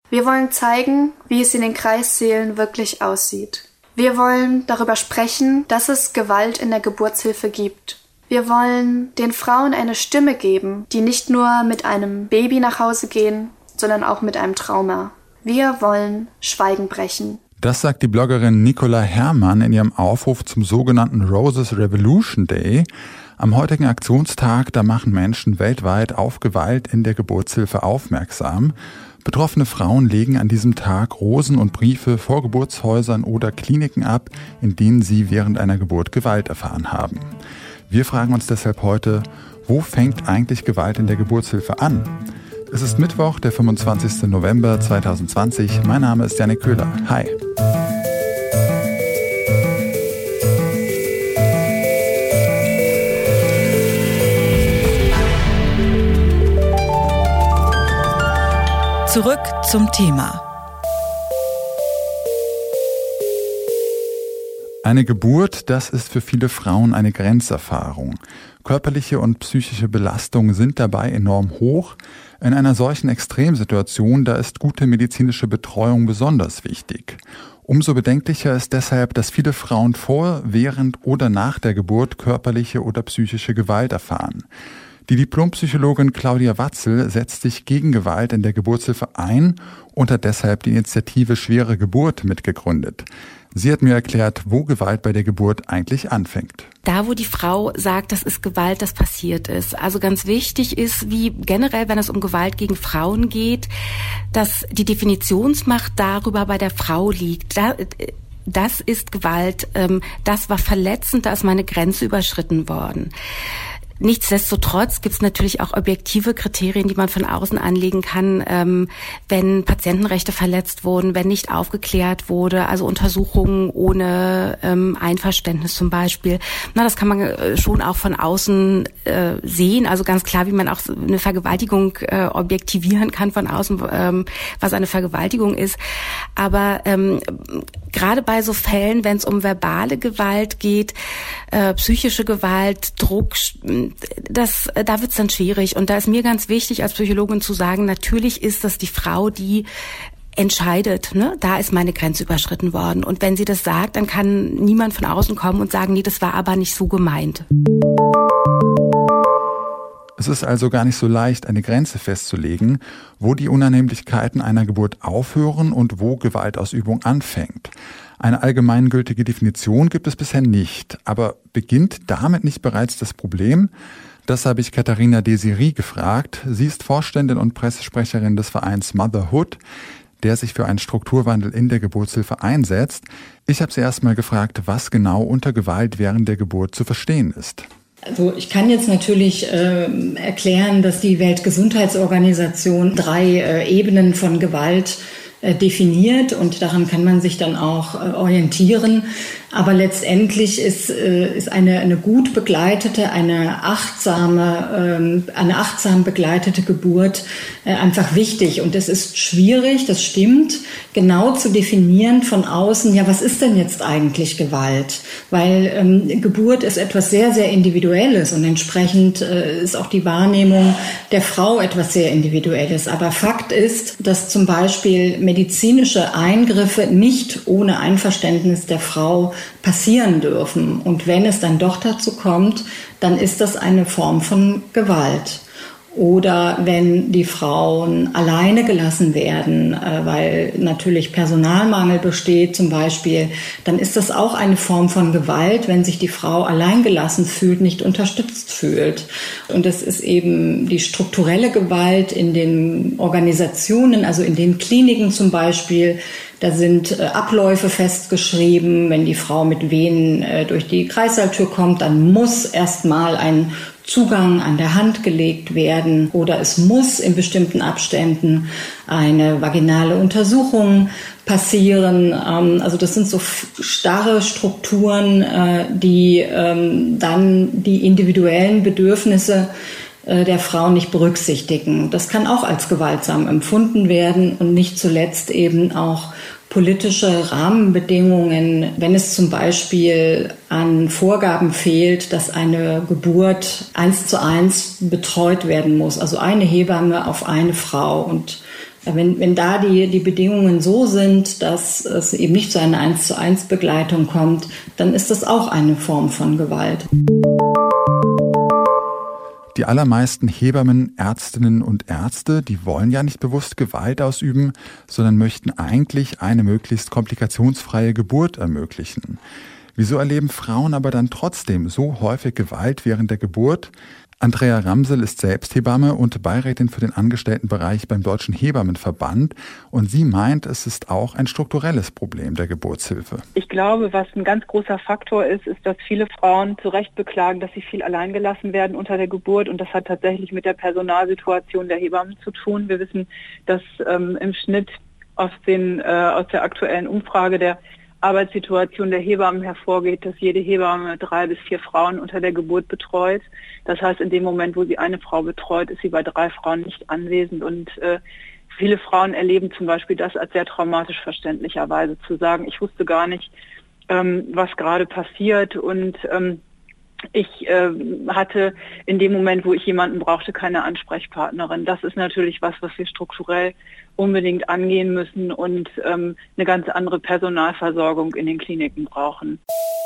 Wir wollen zeigen, wie es in den Kreissälen wirklich aussieht. Wir wollen darüber sprechen, dass es Gewalt in der Geburtshilfe gibt. Wir wollen den Frauen eine Stimme geben, die nicht nur mit einem Baby nach Hause gehen, sondern auch mit einem Trauma. Wir wollen Schweigen brechen. Das sagt die Bloggerin Nicola Herrmann in ihrem Aufruf zum sogenannten Roses Revolution Day. Am heutigen Aktionstag, da machen Menschen weltweit auf Gewalt in der Geburtshilfe aufmerksam. Betroffene Frauen legen an diesem Tag Rosen und Briefe vor Geburtshäusern oder Kliniken ab, in denen sie während einer Geburt Gewalt erfahren haben. Wir fragen uns deshalb heute, wo fängt eigentlich Gewalt in der Geburtshilfe an? Es ist Mittwoch, der 25. November 2020. Mein Name ist Janik Köhler. Hi. Zurück zum Thema. Eine Geburt, das ist für viele Frauen eine Grenzerfahrung. Körperliche und psychische Belastungen sind dabei enorm hoch. In einer solchen Extremsituation, da ist gute medizinische Betreuung besonders wichtig. Umso bedenklicher ist deshalb, dass viele Frauen vor, während oder nach der Geburt körperliche oder psychische Gewalt erfahren. Die Diplompsychologin Claudia Watzel setzt sich gegen Gewalt in der Geburtshilfe ein und hat deshalb die Initiative Schwere Geburt mitgegründet. Sie hat mir erklärt, wo Gewalt bei der Geburt eigentlich anfängt. Da, wo die Frau sagt, das ist Gewalt, das passiert ist. Also ganz wichtig ist, wie generell, wenn es um Gewalt gegen Frauen geht, dass die Definitionsmacht darüber bei der Frau liegt. Das ist Gewalt, das war verletzend, da ist meine Grenze überschritten worden. Nichtsdestotrotz gibt es natürlich auch objektive Kriterien, die man von außen anlegen kann, wenn Patientenrechte verletzt wurden, wenn nicht aufgeklärt wurde, also Untersuchungen ohne Einverständnis zum Beispiel. Na, das kann man schon auch von außen sehen, also ganz klar, wie man auch eine Vergewaltigung objektivieren kann von außen, was eine Vergewaltigung ist. Aber gerade bei so Fällen, wenn es um verbale Gewalt geht, psychische Gewalt, Druck, da wird's dann schwierig. Und da ist mir ganz wichtig, als Psychologin zu sagen, natürlich ist das die Frau, die entscheidet, ne? Da ist meine Grenze überschritten worden. Und wenn sie das sagt, dann kann niemand von außen kommen und sagen, nee, das war aber nicht so gemeint. Es ist also gar nicht so leicht, eine Grenze festzulegen, wo die Unannehmlichkeiten einer Geburt aufhören und wo Gewaltausübung anfängt. Eine allgemeingültige Definition gibt es bisher nicht. Aber beginnt damit nicht bereits das Problem? Das habe ich Katharina Desiree gefragt. Sie ist Vorständin und Pressesprecherin des Vereins Motherhood, der sich für einen Strukturwandel in der Geburtshilfe einsetzt. Ich habe sie erst mal gefragt, was genau unter Gewalt während der Geburt zu verstehen ist. Also ich kann jetzt natürlich erklären, dass die Weltgesundheitsorganisation 3 Ebenen von Gewalt definiert und daran kann man sich dann auch orientieren. Aber letztendlich ist eine gut begleitete, eine achtsam begleitete Geburt einfach wichtig. Und es ist schwierig, das stimmt, genau zu definieren von außen, ja, was ist denn jetzt eigentlich Gewalt? Weil Geburt ist etwas sehr, sehr Individuelles und entsprechend ist auch die Wahrnehmung der Frau etwas sehr Individuelles. Aber Fakt ist, dass zum Beispiel medizinische Eingriffe nicht ohne Einverständnis der Frau passieren dürfen. Und wenn es dann doch dazu kommt, dann ist das eine Form von Gewalt. Oder wenn die Frauen alleine gelassen werden, weil natürlich Personalmangel besteht zum Beispiel, dann ist das auch eine Form von Gewalt, wenn sich die Frau alleingelassen fühlt, nicht unterstützt fühlt. Und das ist eben die strukturelle Gewalt in den Organisationen, also in den Kliniken zum Beispiel. Da sind Abläufe festgeschrieben. Wenn die Frau mit Wehen durch die Kreissaaltür kommt, dann muss erstmal ein Zugang an der Hand gelegt werden oder es muss in bestimmten Abständen eine vaginale Untersuchung passieren. Also das sind so starre Strukturen, die dann die individuellen Bedürfnisse der Frau nicht berücksichtigen. Das kann auch als gewaltsam empfunden werden und nicht zuletzt eben auch politische Rahmenbedingungen, wenn es zum Beispiel an Vorgaben fehlt, dass eine Geburt 1:1 betreut werden muss, also eine Hebamme auf eine Frau und Wenn da die Bedingungen so sind, dass es eben nicht zu einer 1:1 Begleitung kommt, dann ist das auch eine Form von Gewalt. Die allermeisten Hebammen, Ärztinnen und Ärzte, die wollen ja nicht bewusst Gewalt ausüben, sondern möchten eigentlich eine möglichst komplikationsfreie Geburt ermöglichen. Wieso erleben Frauen aber dann trotzdem so häufig Gewalt während der Geburt? Andrea Ramsel ist selbst Hebamme und Beirätin für den Angestelltenbereich beim Deutschen Hebammenverband. Und sie meint, es ist auch ein strukturelles Problem der Geburtshilfe. Ich glaube, was ein ganz großer Faktor ist, dass viele Frauen zu Recht beklagen, dass sie viel allein gelassen werden unter der Geburt. Und das hat tatsächlich mit der Personalsituation der Hebammen zu tun. Wir wissen, dass im Schnitt aus der aktuellen Umfrage der Arbeitssituation der Hebammen hervorgeht, dass jede Hebamme 3 bis 4 Frauen unter der Geburt betreut. Das heißt, in dem Moment, wo sie eine Frau betreut, ist sie bei 3 Frauen nicht anwesend. Und viele Frauen erleben zum Beispiel das als sehr traumatisch verständlicherweise, zu sagen, ich wusste gar nicht, was gerade passiert und ich hatte in dem Moment, wo ich jemanden brauchte, keine Ansprechpartnerin. Das ist natürlich was wir strukturell unbedingt angehen müssen und eine ganz andere Personalversorgung in den Kliniken brauchen.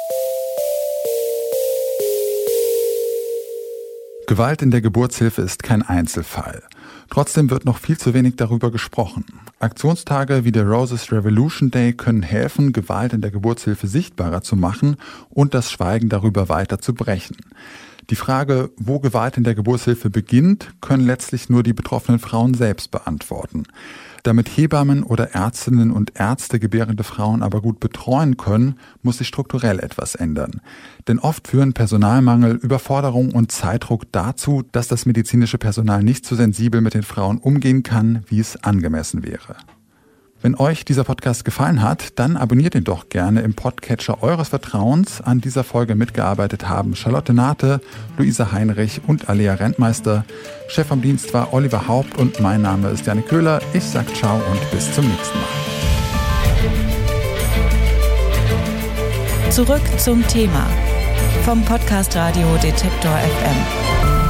Gewalt in der Geburtshilfe ist kein Einzelfall. Trotzdem wird noch viel zu wenig darüber gesprochen. Aktionstage wie der Roses Revolution Day können helfen, Gewalt in der Geburtshilfe sichtbarer zu machen und das Schweigen darüber weiter zu brechen. Die Frage, wo Gewalt in der Geburtshilfe beginnt, können letztlich nur die betroffenen Frauen selbst beantworten. Damit Hebammen oder Ärztinnen und Ärzte gebärende Frauen aber gut betreuen können, muss sich strukturell etwas ändern. Denn oft führen Personalmangel, Überforderung und Zeitdruck dazu, dass das medizinische Personal nicht so sensibel mit den Frauen umgehen kann, wie es angemessen wäre. Wenn euch dieser Podcast gefallen hat, dann abonniert ihn doch gerne im Podcatcher eures Vertrauens. An dieser Folge mitgearbeitet haben Charlotte Nate, Luisa Heinrich und Alea Rentmeister. Chef am Dienst war Oliver Haupt und mein Name ist Janik Köhler. Ich sag ciao und bis zum nächsten Mal. Zurück zum Thema vom Podcast Radio Detektor FM.